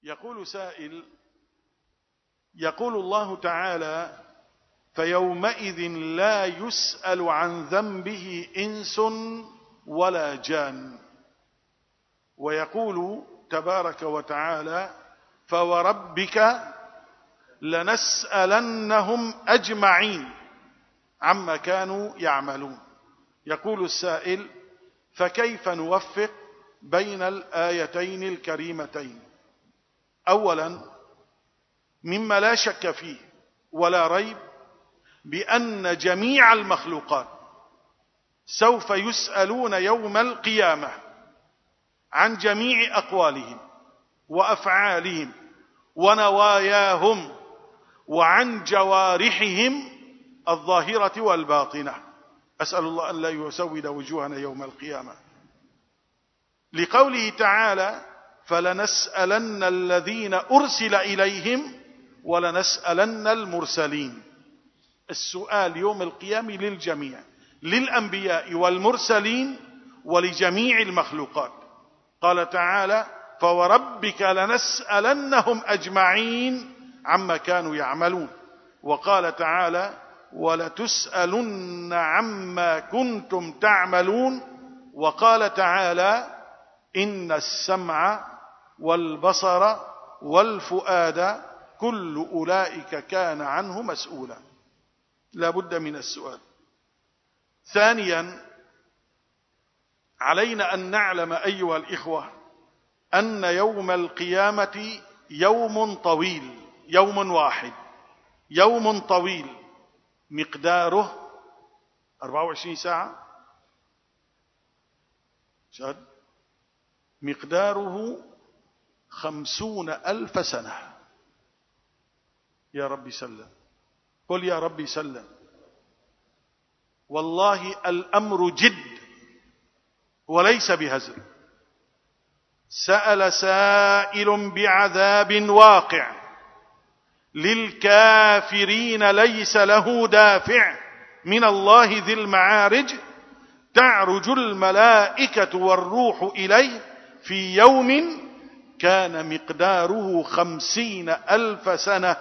يقول سائل: يقول الله تعالى: فيومئذ لا يسأل عن ذنبه إنس ولا جان. ويقول تبارك وتعالى: فوربك لنسألنهم أجمعين عما كانوا يعملون. يقول السائل: فكيف نوفق بين الآيتين الكريمتين؟ أولا، مما لا شك فيه ولا ريب بأن جميع المخلوقات سوف يسألون يوم القيامة عن جميع أقوالهم وأفعالهم ونواياهم وعن جوارحهم الظاهرة والباطنة. أسأل الله أن لا يسود وجوهنا يوم القيامة، لقوله تعالى: فلنسألن الذين أرسل إليهم ولنسألن المرسلين. السؤال يوم القيامة للجميع، للأنبياء والمرسلين ولجميع المخلوقات. قال تعالى: فوربك لنسألنهم أجمعين عما كانوا يعملون. وقال تعالى: ولتسألن عما كنتم تعملون. وقال تعالى: إن السمع والبصر والفؤاد كل أولئك كان عنه مسؤولا. لا بد من السؤال. ثانيا، علينا أن نعلم أيها الإخوة أن يوم القيامة يوم طويل، يوم واحد، يوم طويل مقداره 24 ساعة، شهد مقداره 50,000 سنة. يا ربي سلم، قل يا ربي سلم. والله الأمر جد وليس بهزل. سأل سائل بعذاب واقع للكافرين ليس له دافع من الله ذي المعارج، تعرج الملائكة والروح إليه في يوم كان مقداره 50,000 سنة.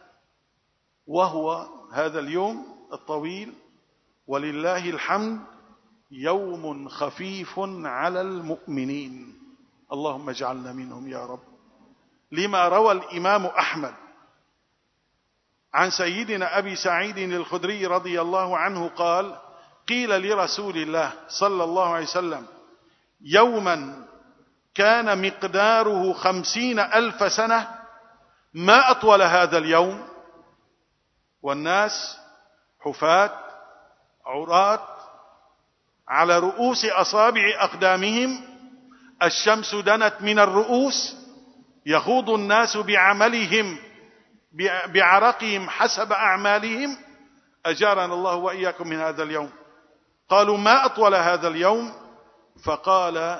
وهو هذا اليوم الطويل ولله الحمد يوم خفيف على المؤمنين، اللهم اجعلنا منهم يا رب. لما روى الإمام أحمد عن سيدنا أبي سعيد الخدري رضي الله عنه قال: قيل لرسول الله صلى الله عليه وسلم: يوما كان مقداره 50,000 سنة، ما أطول هذا اليوم؟ والناس حفاة عراة على رؤوس أصابع أقدامهم، الشمس دنت من الرؤوس، يخوض الناس بعملهم بعرقهم حسب أعمالهم. أجارنا الله وإياكم من هذا اليوم. قالوا: ما أطول هذا اليوم؟ فقال: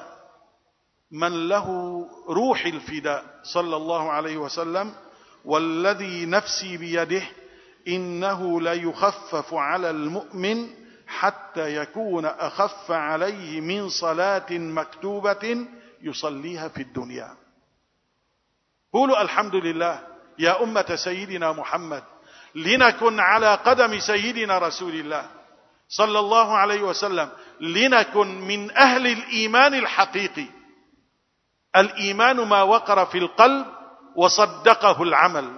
من له روح الفداء صلى الله عليه وسلم: والذي نفسي بيده إنه ليخفف على المؤمن حتى يكون أخف عليه من صلاة مكتوبة يصليها في الدنيا. قولوا الحمد لله يا أمة سيدنا محمد، لنكن على قدم سيدنا رسول الله صلى الله عليه وسلم، لنكن من أهل الإيمان الحقيقي. الإيمان ما وقر في القلب وصدقه العمل.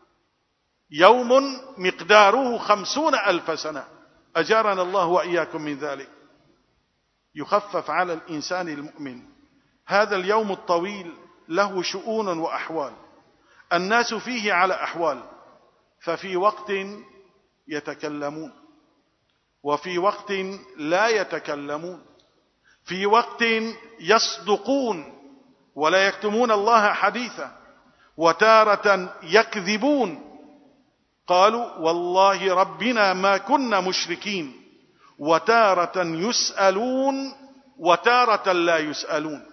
يوم مقداره 50,000 سنة، أجارنا الله وإياكم من ذلك. يخفف على الإنسان المؤمن. هذا اليوم الطويل له شؤون وأحوال، الناس فيه على أحوال، ففي وقت يتكلمون وفي وقت لا يتكلمون، في وقت يصدقون ولا يكتمون الله حديثا، وتارة يكذبون. قالوا: والله ربنا ما كنا مشركين. وتارة يسألون وتارة لا يسألون.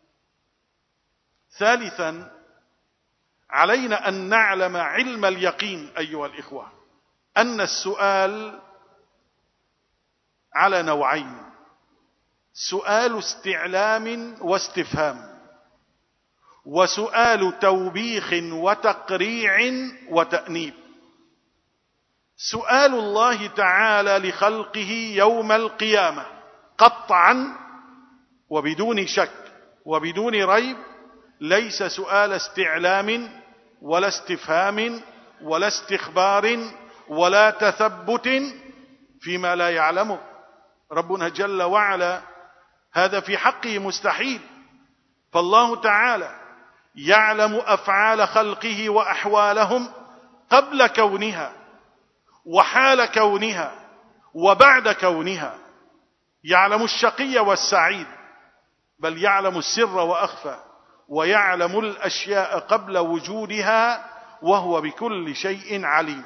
ثالثا، علينا أن نعلم علم اليقين أيها الإخوة، أن السؤال على نوعين: سؤال استعلام واستفهام. وسؤال توبيخ وتقريع وتأنيب. سؤال الله تعالى لخلقه يوم القيامة قطعا وبدون شك وبدون ريب ليس سؤال استعلام ولا استفهام ولا استخبار ولا تثبت فيما لا يعلمه ربنا جل وعلا، هذا في حقه مستحيل. فالله تعالى يعلم أفعال خلقه وأحوالهم قبل كونها وحال كونها وبعد كونها، يعلم الشقي والسعيد، بل يعلم السر وأخفى، ويعلم الأشياء قبل وجودها، وهو بكل شيء عليم.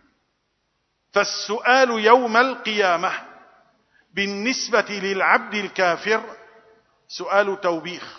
فالسؤال يوم القيامة بالنسبة للعبد الكافر سؤال توبيخ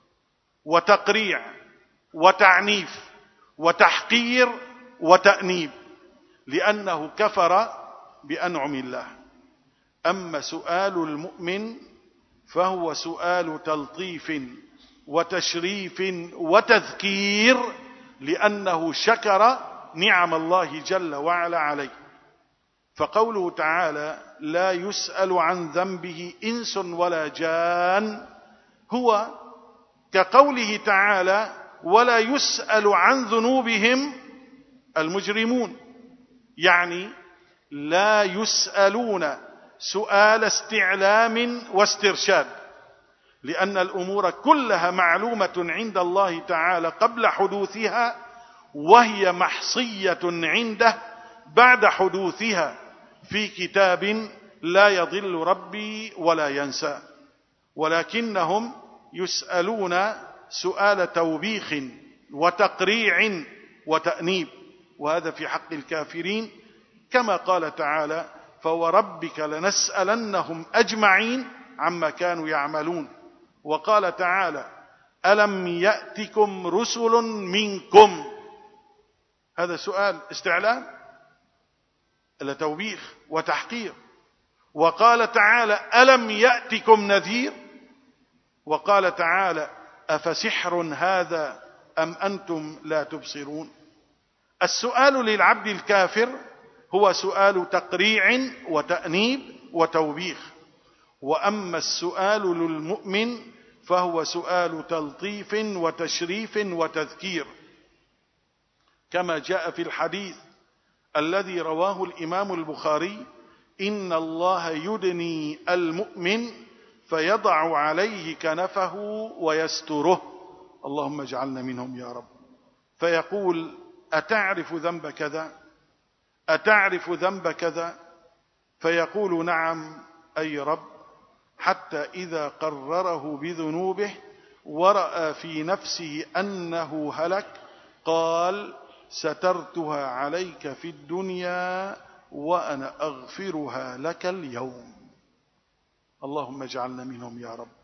وتقريع وتعنيف وتحقير وتأنيب، لأنه كفر بأنعم الله. أما سؤال المؤمن فهو سؤال تلطيف وتشريف وتذكير، لأنه شكر نعم الله جل وعلا عليه. فقوله تعالى لا يسأل عن ذنبه إنس ولا جان هو كقوله تعالى ولا يسأل عن ذنوبهم المجرمون، يعني لا يسألون سؤال استعلام واسترشاد، لأن الأمور كلها معلومة عند الله تعالى قبل حدوثها، وهي محصية عنده بعد حدوثها في كتاب لا يضل ربي ولا ينسى. ولكنهم يسألون سؤال توبيخ وتقريع وتأنيب، وهذا في حق الكافرين، كما قال تعالى فوربك لنسألنهم أجمعين عما كانوا يعملون. وقال تعالى ألم يأتكم رسل منكم، هذا سؤال استعلام إلا توبيخ وتحقير. وقال تعالى ألم يأتكم نذير، وقال تعالى أفسحر هذا أم أنتم لا تبصرون. السؤال للعبد الكافر هو سؤال تقريع وتأنيب وتوبيخ، وأما السؤال للمؤمن فهو سؤال تلطيف وتشريف وتذكير، كما جاء في الحديث الذي رواه الإمام البخاري إن الله يدني المؤمن فيضع عليه كنفه ويستره، اللهم اجعلنا منهم يا رب، فيقول أتعرف ذنب كذا؟ أتعرف ذنب كذا؟ فيقول نعم أي رب، حتى إذا قرره بذنوبه ورأى في نفسه أنه هلك قال سترتها عليك في الدنيا وأنا أغفرها لك اليوم، اللهم اجعلنا منهم يا رب.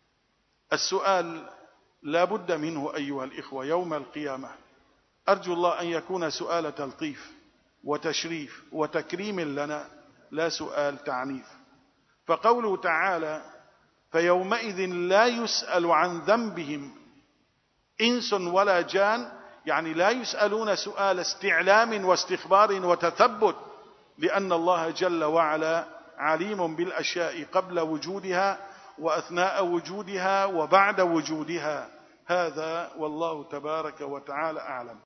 السؤال لا بد منه أيها الإخوة يوم القيامة، أرجو الله أن يكون سؤال تلطيف وتشريف وتكريم لنا، لا سؤال تعنيف. فقوله تعالى فيومئذ لا يسأل عن ذنبهم إنس ولا جان، يعني لا يسألون سؤال استعلام واستخبار وتثبت، لأن الله جل وعلا عليم بالأشياء قبل وجودها وأثناء وجودها وبعد وجودها. هذا والله تبارك وتعالى أعلم.